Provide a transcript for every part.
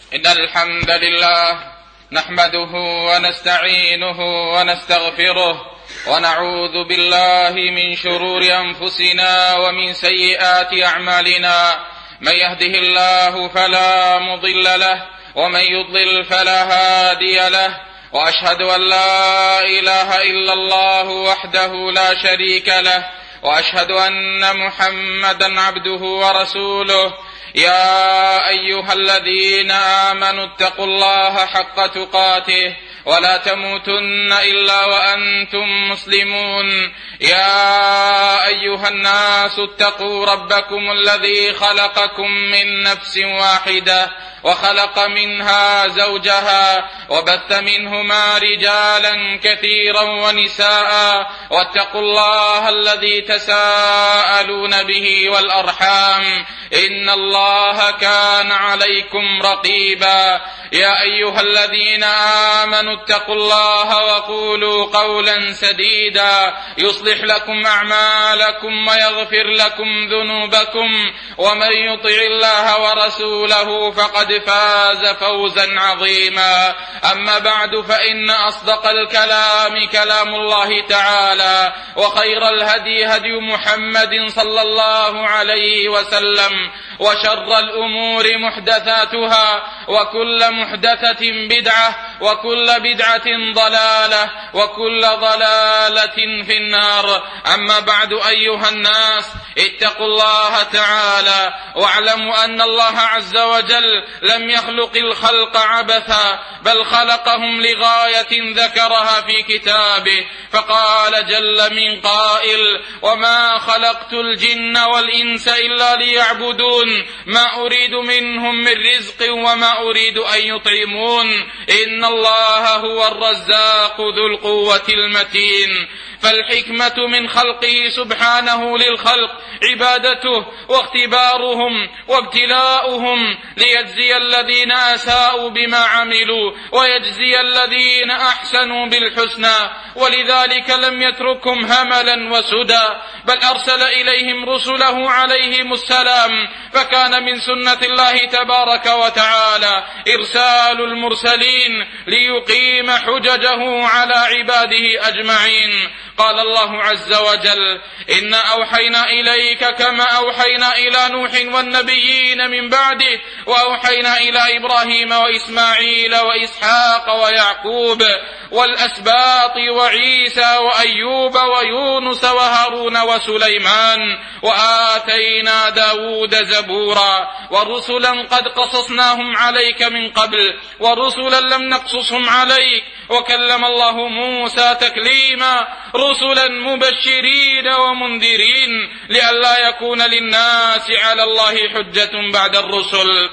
إن الحمد لله نحمده ونستعينه ونستغفره ونعوذ بالله من شرور أنفسنا ومن سيئات أعمالنا. من يهده الله فلا مضل له ومن يضلل فلا هادي له، وأشهد أن لا إله إلا الله وحده لا شريك له، وأشهد أن محمدا عبده ورسوله. يا أيها الذين آمنوا اتقوا الله حق تقاته ولا تموتن إلا وأنتم مسلمون. يا أيها الناس اتقوا ربكم الذي خلقكم من نفس واحدة وخلق منها زوجها وبث منهما رجالا كثيرا ونساء، واتقوا الله الذي تساءلون به والأرحام إن الله كان عليكم رقيبا. يا أيها الذين آمنوا اتقوا الله وقولوا قولا سديدا يصلح لكم أعمالكم ويغفر لكم ذنوبكم، ومن يطع الله ورسوله فقد فاز فوزا عظيما. أما بعد، فإن أصدق الكلام كلام الله تعالى، وخير الهدي هدي محمد صلى الله عليه وسلم، وشر الأمور محدثاتها، وكل محدثة بدعة، وكل بدعة ضلالة، وكل ضلالة في النار. أما بعد، أيها الناس، اتقوا الله تعالى واعلموا أن الله عز وجل لم يخلق الخلق عبثا، بل خلقهم لغاية ذكرها في كتابه، فقال جل من قائل: وما خلقت الجن والإنس إلا ليعبدون ما أريد منهم من رزق وما أريد أن يطعمون إن الله هو الرزاق ذو القوة المتين. فالحكمة من خلقه سبحانه للخلق عبادته واختبارهم وابتلاؤهم، ليجزي الذين أساءوا بما عملوا ويجزي الذين أحسنوا بالحسنى. ولذلك لم يتركهم هملا وسدى، بل أرسل إليهم رسله عليهم السلام. فكان من سنة الله تبارك وتعالى إرسال المرسلين ليقيم حججه على عباده أجمعين. قال الله عز وجل: إنا أوحينا إليك كما أوحينا إلى نوح والنبيين من بعده، وأوحينا إلى إبراهيم وإسماعيل وإسحاق ويعقوب والأسباط وعيسى وأيوب ويونس وهارون وسليمان، وآتينا داود زبورا، ورسلا قد قصصناهم عليك من قبل، ورسلا لم نقصصهم عليك، وكلم الله موسى تكليما، رسلا مبشرين ومنذرين لئلا يكون للناس على الله حجة بعد الرسل.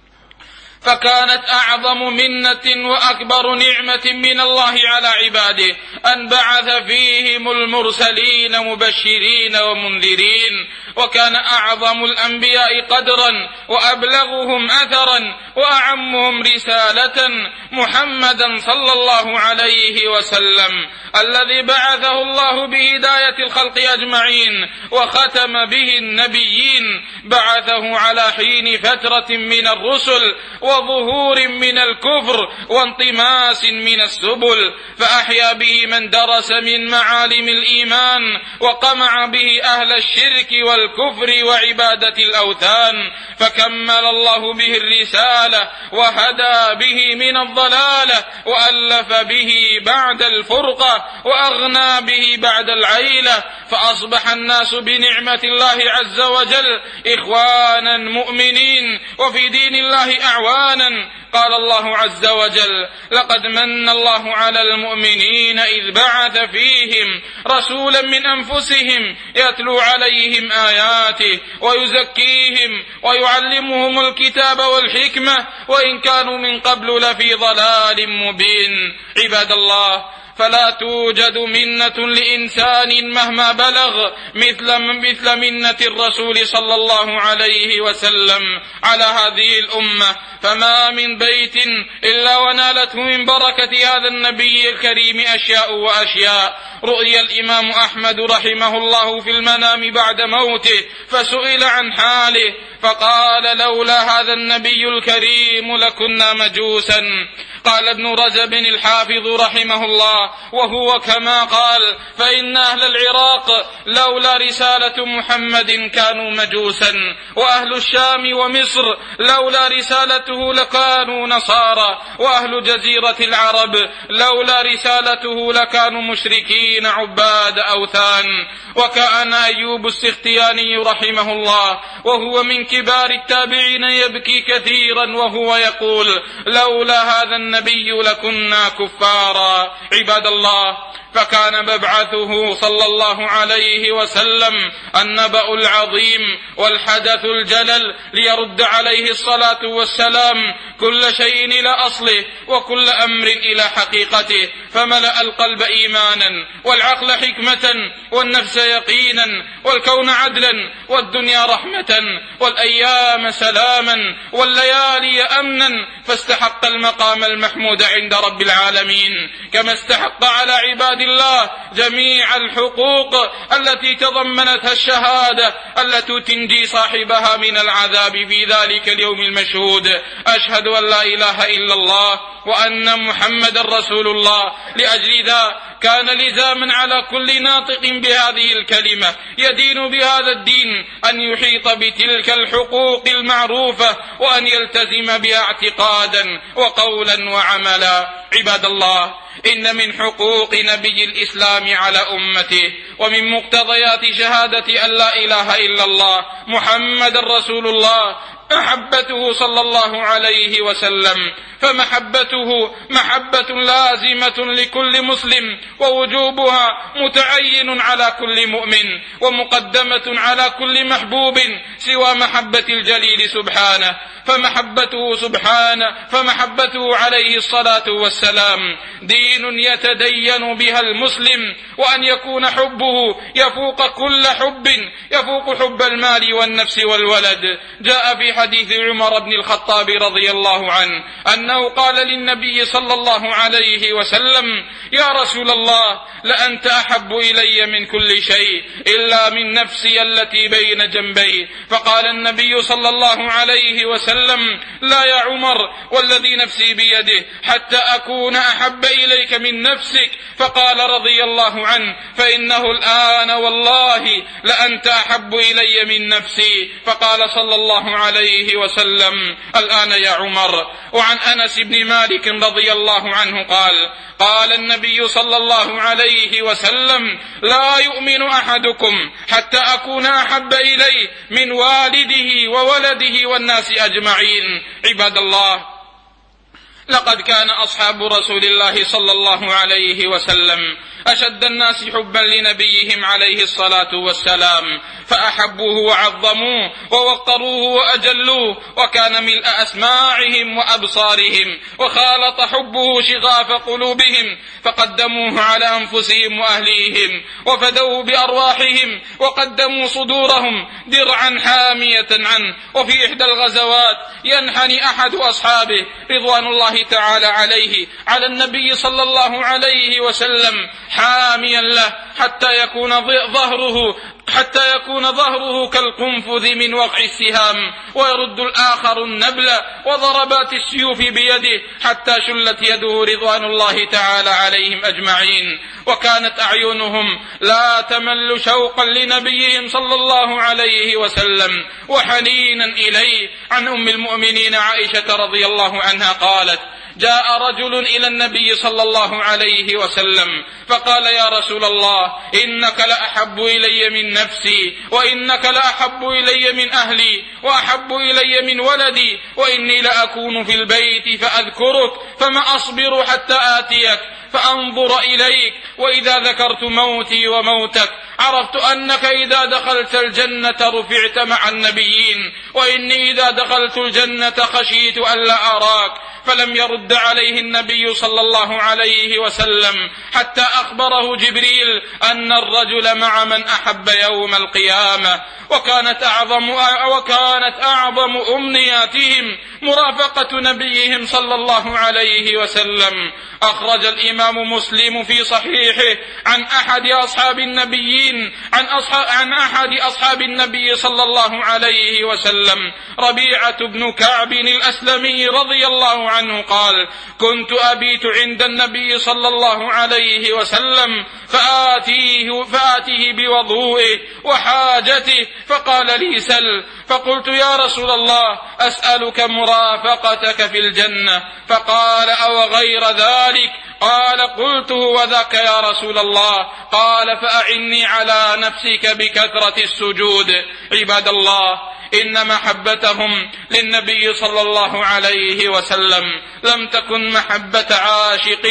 فكانت أعظم منة وأكبر نعمة من الله على عباده أن بعث فيهم المرسلين مبشرين ومنذرين. وكان أعظم الأنبياء قدرا وأبلغهم أثرا وأعمهم رسالة محمدا صلى الله عليه وسلم، الذي بعثه الله بهداية الخلق أجمعين وختم به النبيين. بعثه على حين فترة من الرسل وظهور من الكفر وانطماس من السبل، فأحيا به من درس من معالم الإيمان، وقمع به أهل الشرك والكفر وعبادة الأوثان، فكمل الله به الرسالة وهدى به من الضلالة، وألف به بعد الفرقة، وأغنى به بعد العيلة، فأصبح الناس بنعمة الله عز وجل إخوانا مؤمنين وفي دين الله أعوانا. قال الله عز وجل: لقد من الله على المؤمنين إذ بعث فيهم رسولا من أنفسهم يتلو عليهم آياته ويزكيهم ويعلمهم الكتاب والحكمة وإن كانوا من قبل لفي ضلال مبين. عباد الله، فلا توجد منة لإنسان مهما بلغ مثل منة الرسول صلى الله عليه وسلم على هذه الأمة، فما من بيت إلا ونالته من بركة هذا النبي الكريم أشياء وأشياء. رؤي الإمام أحمد رحمه الله في المنام بعد موته فسئل عن حاله فقال: لولا هذا النبي الكريم لكنا مجوسا. قال ابن رجب الحافظ رحمه الله: وهو كما قال، فإن أهل العراق لولا رسالة محمد كانوا مجوسا، وأهل الشام ومصر لولا رسالته لكانوا نصارى، وأهل جزيرة العرب لولا رسالته لكانوا مشركين عباد أوثان. وكان أيوب السختياني رحمه الله وهو من كبار التابعين يبكي كثيرا وهو يقول: لولا هذا النبي لكنا كفارا. عباد الله، فكان مبعثه صلى الله عليه وسلم النبأ العظيم والحدث الجلل ليرد عليه الصلاة والسلام كل شيء إلى أصله وكل أمر إلى حقيقته، فملأ القلب إيمانا والعقل حكمة والنفس يقينا والكون عدلا والدنيا رحمة والأيام سلاما والليالي أمنا، فاستحق المقام المحمود عند رب العالمين، كما استحق على عباد الله جميع الحقوق التي تضمنتها الشهادة التي تنجي صاحبها من العذاب في ذلك اليوم المشهود. أشهد أن لا إله إلا الله وأن محمد رسول الله. لأجل ذا كان لزاما على كل ناطق بهذه الكلمة يدين بهذا الدين أن يحيط بتلك الحقوق المعروفة وأن يلتزم بها اعتقادا وقولا وعملا. عباد الله، إن من حقوق نبي الإسلام على أمته ومن مقتضيات شهادة أن لا إله إلا الله محمد رسول الله محبته صلى الله عليه وسلم، فمحبته محبة لازمة لكل مسلم، ووجوبها متعين على كل مؤمن، ومقدمة على كل محبوب سوى محبة الجليل سبحانه. فمحبته عليه الصلاة والسلام دين يتدين بها المسلم، وأن يكون حبه يفوق كل حب، يفوق حب المال والنفس والولد. جاء في حديث عمر بن الخطاب رضي الله عنه أنه قال للنبي صلى الله عليه وسلم: يا رسول الله، لأنت أحب إلي من كل شيء إلا من نفسي التي بين جنبي. فقال النبي صلى الله عليه وسلم: لا يا عمر، والذي نفسي بيده، حتى أكون أحب إليك من نفسك. فقال رضي الله عنه: فإنه الآن والله لأنت أحب إلي من نفسي. فقال صلى الله عليه وسلم: الآن يا عمر. وعن أنس بن مالك رضي الله عنه قال النبي صلى الله عليه وسلم: لا يؤمن أحدكم حتى أكون أحب إليه من والده وولده والناس أجمعين. عباد الله، لقد كان أصحاب رسول الله صلى الله عليه وسلم أشد الناس حبا لنبيهم عليه الصلاة والسلام، فأحبوه وعظموه ووقروه وأجلوه، وكان ملء أسماعهم وأبصارهم، وخالط حبه شغاف قلوبهم، فقدموه على أنفسهم وأهليهم، وفدوه بأرواحهم، وقدموا صدورهم درعا حامية عنه. وفي إحدى الغزوات ينحني أحد أصحابه رضوان الله تعالى عليه على النبي صلى الله عليه وسلم حاميا له حتى يكون ظهره كالقنفذ من وقع السهام، ويرد الآخر النبل وضربات السيوف بيده حتى شلت يده رضوان الله تعالى عليهم أجمعين. وكانت أعينهم لا تمل شوقا لنبيهم صلى الله عليه وسلم وحنينا إليه. عن أم المؤمنين عائشة رضي الله عنها قالت: جاء رجل إلى النبي صلى الله عليه وسلم فقال: يا رسول الله، إنك لأحب إلي من نفسي، وإنك لأحب إلي من أهلي، وأحب إلي من ولدي، وإني لأكون في البيت فأذكرك فما أصبر حتى آتيك فأنظر إليك، وإذا ذكرت موتي وموتك عرفت أنك إذا دخلت الجنة رفعت مع النبيين، وإني إذا دخلت الجنة خشيت ألا أراك فلم يرد عليه النبي صلى الله عليه وسلم حتى أخبره جبريل أن الرجل مع من أحب يوم القيامة. وكانت أعظم أمنياتهم مرافقة نبيهم صلى الله عليه وسلم. أخرج الإمام مسلم في صحيحه عن أحد أصحاب النبي صلى الله عليه وسلم ربيعة بن كعب الأسلمي رضي الله عنه قال: كنت أبيت عند النبي صلى الله عليه وسلم فآتيه بوضوئه وحاجته فقال لي: سل. فقلت: يا رسول الله، أسألك مرافقتك في الجنة. فقال: أو غير ذلك؟ قال: قلت: وذاك يا رسول الله. قال: فأعني على نفسك بكثرة السجود. عباد الله، إن محبتهم للنبي صلى الله عليه وسلم لم تكن محبة عاشق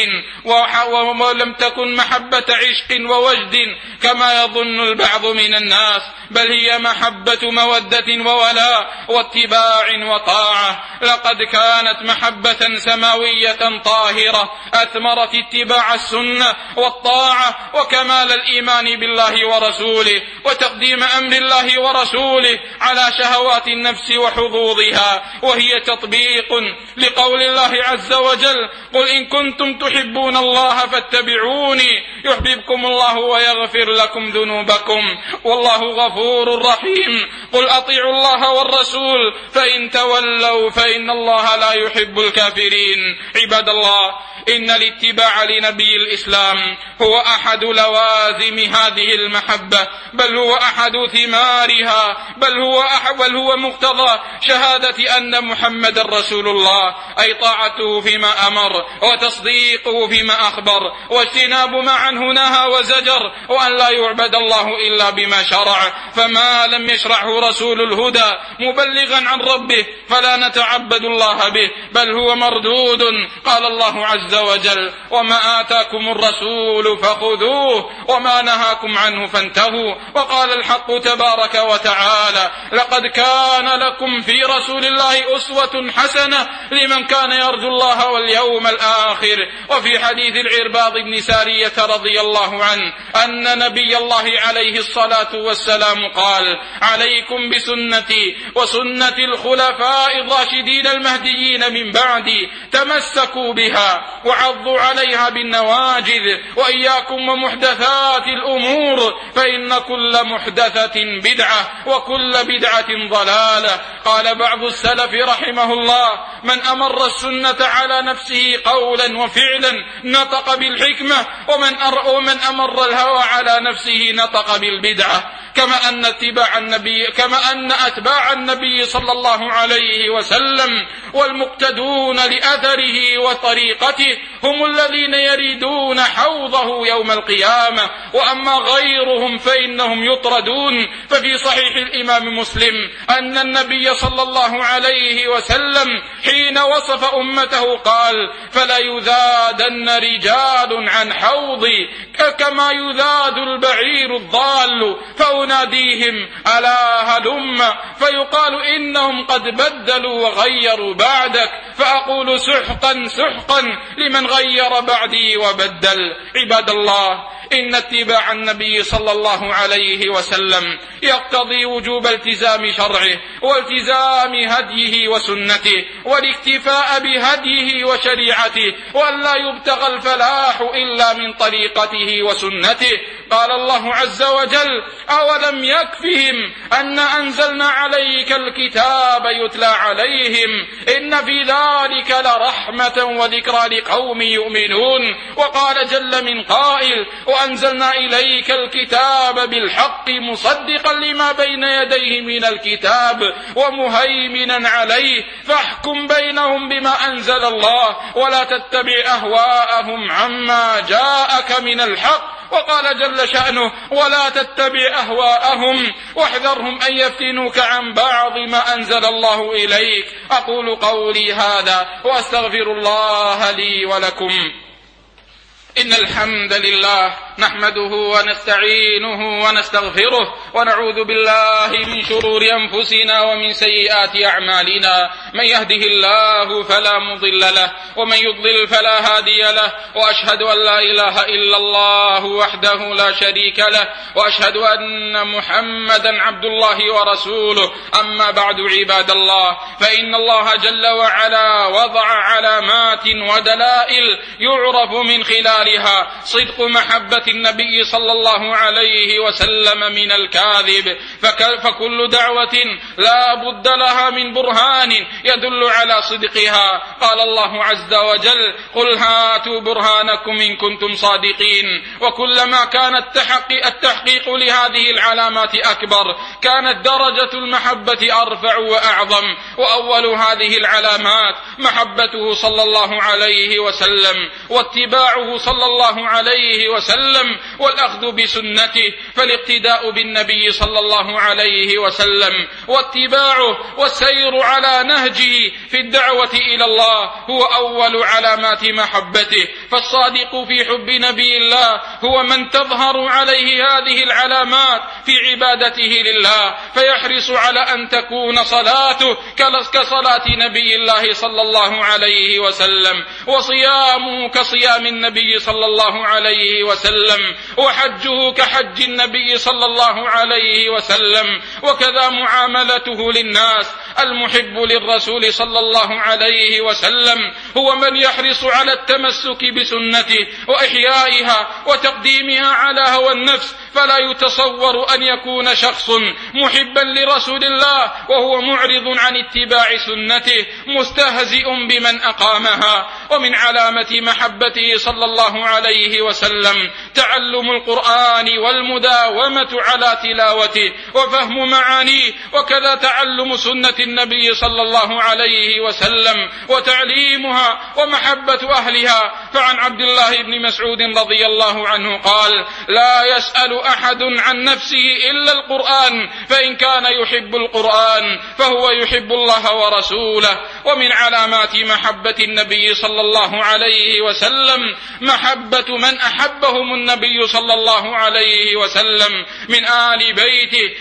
ولم تكن محبة عشق ووجد كما يظن البعض من الناس، بل هي محبة مودة وولاء واتباع وطاعة. لقد كانت محبة سماوية طاهرة أثمرت اتباع السنة والطاعة وكمال الإيمان بالله ورسوله وتقديم أمر الله ورسوله على شهوات النفس وحظوظها، وهي تطبيق لقول الله عز وجل: قل إن كنتم تحبون الله فاتبعوني يحببكم الله ويغفر لكم ذنوبكم والله غفور رحيم. قل أطيعوا الله والرسول فإن تولوا فإن الله لا يحب الكافرين. عباد الله، إن الاتباع لنبي الإسلام هو أحد لوازم هذه المحبة، بل هو أحد ثمارها، بل هو مقتضى شهادة أن محمد رسول الله، أي طاعته فيما أمر وتصديقه فيما أخبر واجتناب ما عنه نهى وزجر، وأن لا يعبد الله إلا بما شرع، فما لم يشرعه رسول الهدى مبلغا عن ربه فلا نتعبد الله به، بل هو مردود. قال الله عز وجل: وما آتاكم الرسول فخذوه وما نهاكم عنه فانتهوا. وقال الحق تبارك وتعالى: لقد كان لكم في رسول الله أسوة حسنة لمن كان يرجو الله واليوم الآخر. وفي حديث العرباض بن سارية رضي الله عنه أن نبي الله عليه الصلاة والسلام قال: عليكم بسنتي وسنة الخلفاء الراشدين المهديين من بعدي، تمسكوا بها وعضوا عليها بالنواجذ، وإياكم ومحدثات الأمور فإن كل محدثة بدعة وكل بدعة ضلالة. قال بعض السلف رحمه الله: من أمر السنة على نفسه قولا وفعلا نطق بالحكمة، ومن أمر الهوى على نفسه نطق بالبدعة. كما أن أتباع النبي صلى الله عليه وسلم والمقتدون لأثره وطريقته هم الذين يريدون حوضه يوم القيامة، وأما غيرهم فإنهم يطردون. ففي صحيح الإمام مسلم أن النبي صلى الله عليه وسلم حين وصف أمته قال: فلا يذادن رجال عن حوضي كما يذاد البعير الضال، فأناديهم: ألا هلم، فيقال إنهم قد بدلوا وغيروا بعدك، فأقول: سحقا سحقا لمن غير بعدي وبدل. عباد الله، إن اتباع النبي صلى الله عليه وسلم يقتضي وجوب التزام شرعه والتزام هديه وسنته والاكتفاء بهديه وشريعته، وأن لا يبتغى الفلاح إلا من طريقته وسنته. قال الله عز وجل: أولم يكفهم أن أنزلنا عليك الكتاب يتلى عليهم إن في ذلك لرحمة وذكرى لقوم يؤمنون. وقال جل من قائل: وأنزلنا إليك الكتاب بالحق مصدقا لما بين يديه من الكتاب ومهيمنا عليه فاحكم بينهم بما أنزل الله ولا تتبع أهواءهم عما جاءك من الحق. وقال جل شأنه: ولا تتبع أهواءهم واحذرهم أن يفتنوك عن بعض ما أنزل الله إليك. أقول قولي هذا وأستغفر الله لي ولكم. إن الحمد لله نحمده ونستعينه ونستغفره ونعوذ بالله من شرور أنفسنا ومن سيئات أعمالنا. من يهده الله فلا مضل له ومن يضلل فلا هادي له، وأشهد أن لا إله إلا الله وحده لا شريك له، وأشهد أن محمدا عبد الله ورسوله. أما بعد عباد الله، فإن الله جل وعلا وضع علامات ودلائل يعرف من خلالها صدق محبة النبي صلى الله عليه وسلم من الكاذب، فكل دعوة لا بد لها من برهان يدل على صدقها. قال الله عز وجل: قل هاتوا برهانكم إن كنتم صادقين. وكلما كان التحقيق لهذه العلامات أكبر كانت درجة المحبة أرفع وأعظم. وأول هذه العلامات محبته صلى الله عليه وسلم واتباعه صلى الله عليه وسلم والأخذ بسنته، فالاقتداء بالنبي صلى الله عليه وسلم واتباعه والسير على نهجه في الدعوة إلى الله هو أول علامات محبته. فالصادق في حب نبي الله هو من تظهر عليه هذه العلامات في عبادته لله، فيحرص على أن تكون صلاته كصلاة نبي الله صلى الله عليه وسلم، وصيامه كصيام النبي صلى الله عليه وسلم، وحجه كحج النبي صلى الله عليه وسلم، وكذا معاملته للناس. المحب للرسول صلى الله عليه وسلم هو من يحرص على التمسك بسنته وإحيائها وتقديمها على هوى النفس، فلا يتصور أن يكون شخص محبا لرسول الله وهو معرض عن اتباع سنته مستهزئ بمن أقامها. ومن علامة محبته صلى الله عليه وسلم تعلم القرآن والمداومة على تلاوته وفهم معانيه، وكذا تعلم سنة النبي صلى الله عليه وسلم وتعليمها ومحبة أهلها. فعن عبد الله بن مسعود رضي الله عنه قال: لا يسأل أحد عن نفسه إلا القرآن، فإن كان يحب القرآن فهو يحب الله ورسوله. ومن علامات محبة النبي صلى الله عليه وسلم محبة من أحبهم النبي صلى الله عليه وسلم من آل بيته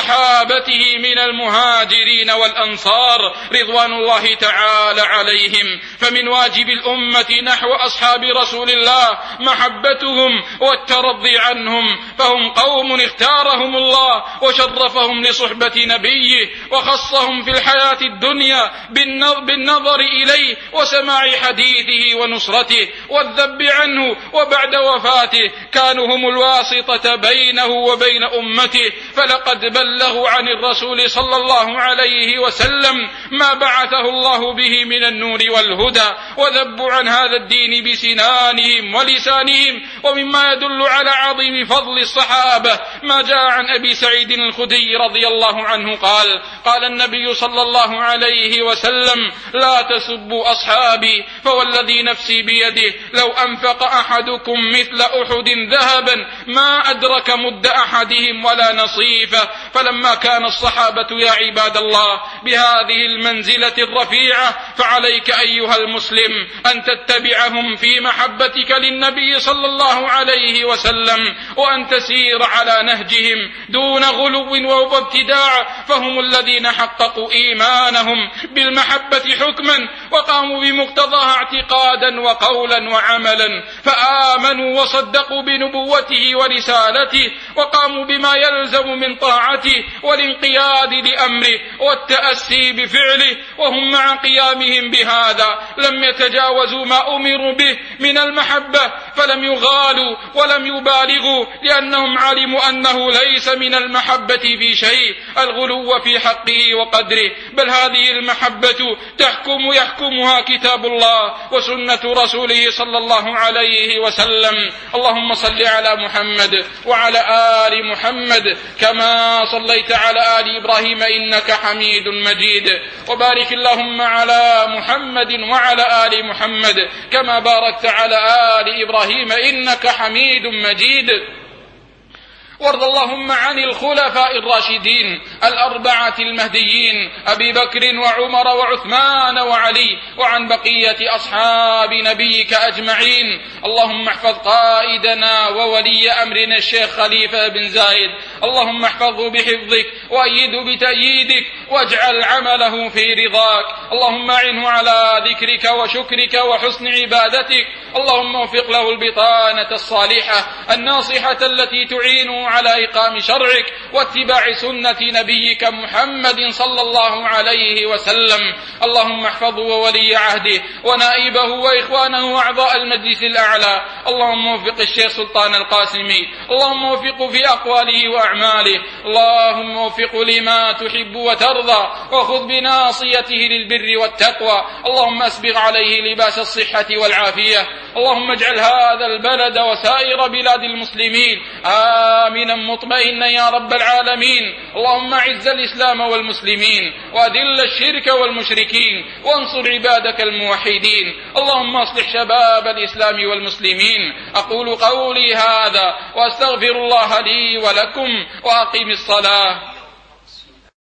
وصحابته من المهاجرين والأنصار رضوان الله تعالى عليهم. فمن واجب الأمة نحو أصحاب رسول الله محبتهم والترضي عنهم، فهم قوم اختارهم الله وشرفهم لصحبة نبيه وخصهم في الحياة الدنيا بالنظر إليه وسماع حديثه ونصرته والذب عنه، وبعد وفاته كانوا هم الواسطة بينه وبين أمته، فلقد بلغوا عن الرسول صلى الله عليه وسلم ما بعثه الله به من النور والهدى، وذبوا عن هذا الدين بسنانهم ولسانهم. ومما يدل على عظيم فضل الصحابة ما جاء عن أبي سعيد الخدري رضي الله عنه قال: قال النبي صلى الله عليه وسلم: لا تسبوا أصحابي، فوالذي نفسي بيده لو أنفق أحدكم مثل أحد ذهبا ما أدرك مد أحدهم ولا نصيفه. فلما كان الصحابة يا عباد الله بهذه المنزلة الرفيعة، فعليك أيها المسلم أن تتبعهم في محبتك للنبي صلى الله عليه وسلم، وأن تسير على نهجهم دون غلو وابتداع، فهم الذين حققوا إيمانهم بالمحبة حكما وقاموا بمقتضاها اعتقادا وقولا وعملا، فآمنوا وصدقوا بنبوته ورسالته وقاموا بما يلزم من طاعته والانقياد لأمره والتأسي بفعله. وهم مع قيامهم بهذا لم يتجاوزوا ما أمروا به من المحبة، فلم يغالوا ولم يبالغوا، لأنهم علموا أنه ليس من المحبة في شيء الغلو في حقه وقدره، بل هذه المحبة يحكمها كتاب الله وسنة رسوله صلى الله عليه وسلم. اللهم صل على محمد وعلى آل محمد كما صليت على آل إبراهيم إنك حميد مجيد، وبارك اللهم على محمد وعلى آل محمد كما باركت على آل إبراهيم إنك حميد مجيد. وارض اللهم عن الخلفاء الراشدين الأربعة المهديين أبي بكر وعمر وعثمان وعلي، وعن بقية أصحاب نبيك أجمعين. اللهم احفظ قائدنا وولي أمرنا الشيخ خليفة بن زايد، اللهم احفظه بحفظك وأيده بتأييدك واجعل عمله في رضاك. اللهم أعنه على ذكرك وشكرك وحسن عبادتك. اللهم وفق له البطانة الصالحة الناصحة التي تعينه على إقام شرعك واتباع سنة نبيك محمد صلى الله عليه وسلم. اللهم احفظه وولي عهده ونائبه وإخوانه وأعضاء المجلس الأعلى. اللهم وفق الشيخ سلطان القاسمي، اللهم وفقه في أقواله وأعماله، اللهم وفقه لما تحب وترضى، وخذ بناصيته للبر والتقوى. اللهم أسبغ عليه لباس الصحة والعافية. اللهم اجعل هذا البلد وسائر بلاد المسلمين آمنا مطمئنا يا رب العالمين. اللهم اعز الإسلام والمسلمين وأذل الشرك والمشركين وانصر عبادك الموحدين. اللهم اصلح شباب الإسلام والمسلمين. أقول قولي هذا وأستغفر الله لي ولكم وأقم الصلاة.